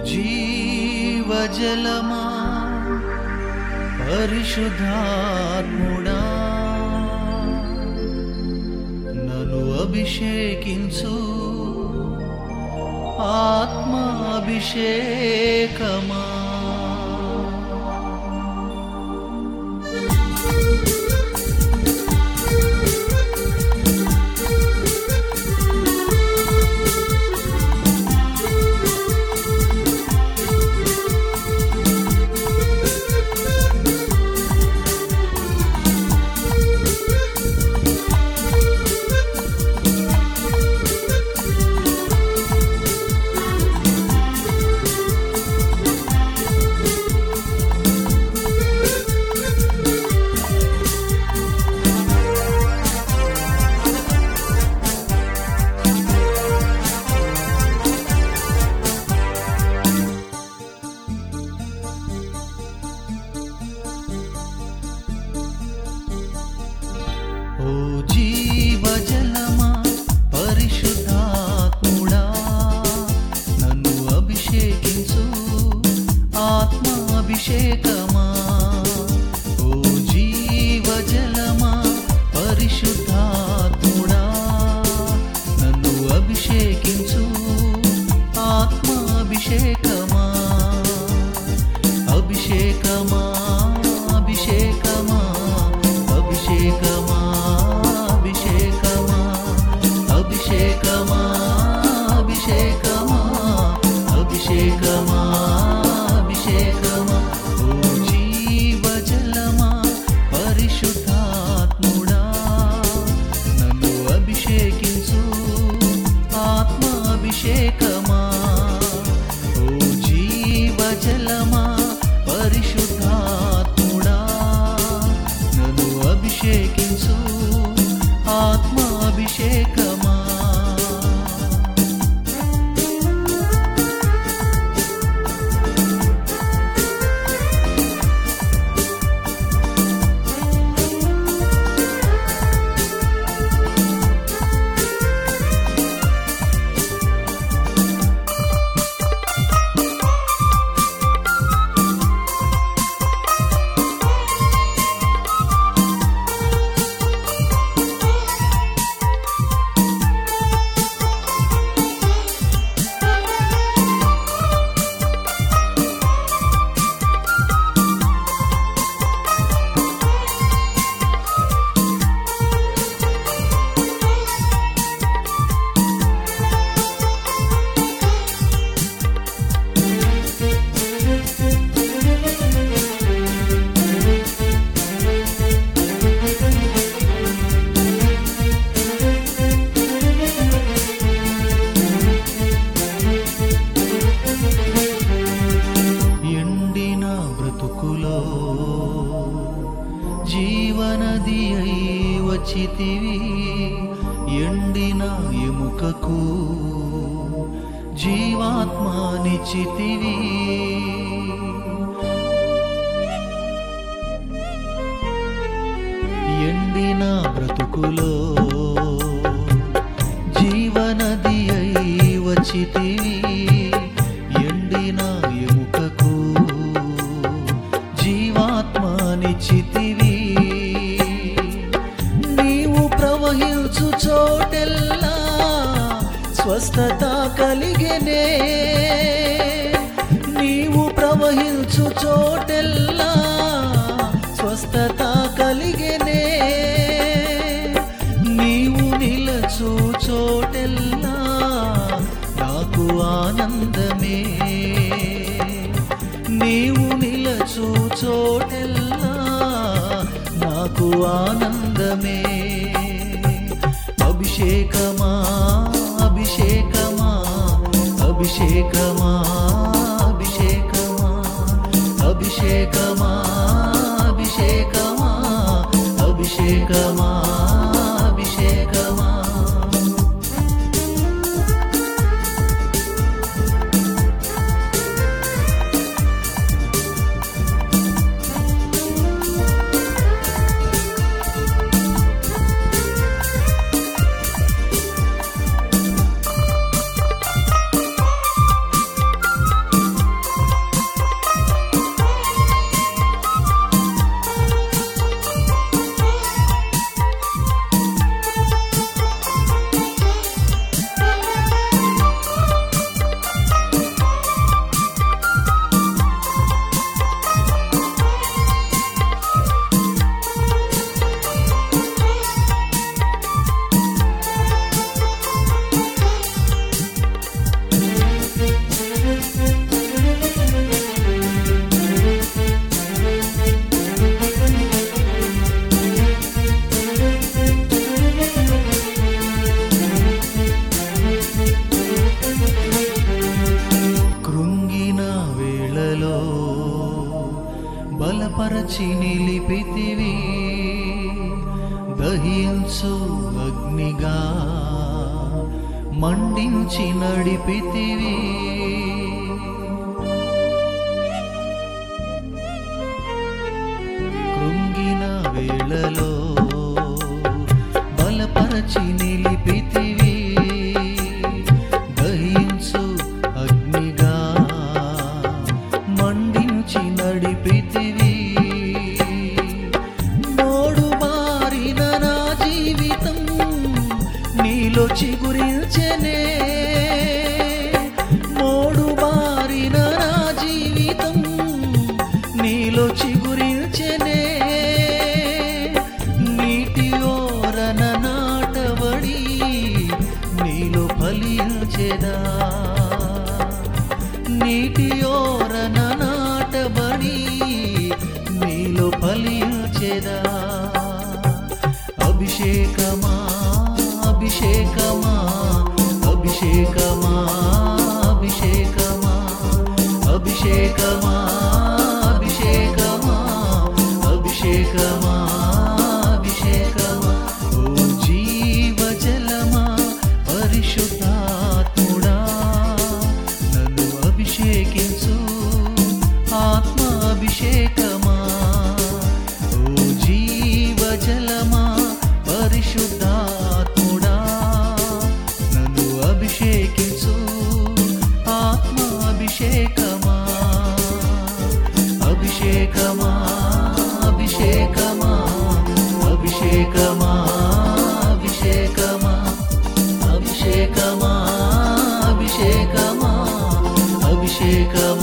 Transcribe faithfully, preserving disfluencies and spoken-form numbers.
జీవజలమా పరిశుద్ధాత్ముడా నన్ను అభిషేకించు ఆత్మాభిషేకమా. ఓ జీవజలమా పరిశుద్ధాత్ముడా నన్ను అభిషేకించు ఆత్మాభిషేకమా. ఓ జీవజలమా పరిశుద్ధాత్ముడా నన్ను అభిషేకించు ఆత్మాభిషేకమా. అభిషేకమా అభిషేకమా అభిషేకమా అభిషేకమా అభిషేకమా అభిషేకమా అభిషేకమా. ఓ జీవజలమా పరిశుద్ధాత్ముడా నన్ను అభిషేకించు ఆత్మాభిషేకమా. ఓ జీవజలమా పరిశుద్ధాత్ముడా నన్ను అభిషేకించు ఆత్మాభిషేకమా. జీవనది అయి వచ్చితివి ఎండిన ఎముకకు జీవాత్మానిచ్చితివి. ఎండిన బ్రతుకులో జీవనది అయి వచ్చితివి ఎండిన ఎముకకు జీవాత్మానిచ్చితివి. నీవు ప్రవహించు చోటెల్లా స్వస్థత కలిగెనే. నీవు ప్రవహించు చోటెల్లా స్వస్థత కలిగెనే. నీవు నిలచు చోటెల్లా నాకు ఆనందమే. నీవు నిలచు చోటెల్లా నాకు ఆనందమే. అభిషేకమా అభిషేకమా అభిషేకమా అభిషేకమా అభిషేకమా అభిషేకమా అభిషేకమా అభిషేకమా. బలపరచి నిలిపితివి, దహించు అగ్నిగా మండించి నడిపితివి. కృంగిన వేళలో బలపరచి నిలిపితివి, దహించు అగ్నిగా మండించి నడిపితివి. మోడు మారిన నా జీవితం నీలో చిగురించెనే, మోడు మారిన నా జీవితం నీలో చిగురించెనే. నీటి ఓరన నాటబడి నీలో ఫలించెదా, నీటి ఓరన నాటబడి నీలో ఫలించెదా. అభిషేకమా అభిషేకమా అభిషేకమా అభిషేకమా అభిషేకమా అభిషేకమా అభిషేకమా అభిషేకమా. ఓ జీవజలమా పరిశుద్ధాత్ముడా నన్ను అభిషేకించు, ఆత్మ అభిషేకమా. ఓ జీవజలమా పరిశుద్ధాత్ముడా నన్ను అభిషేకించు, ఆత్మ అభిషేకమా. అభిషేకమా అభిషేకమా అభిషేకమా అభిషేకమా అభిషేకమా అభిషేకమా అభిషేకమా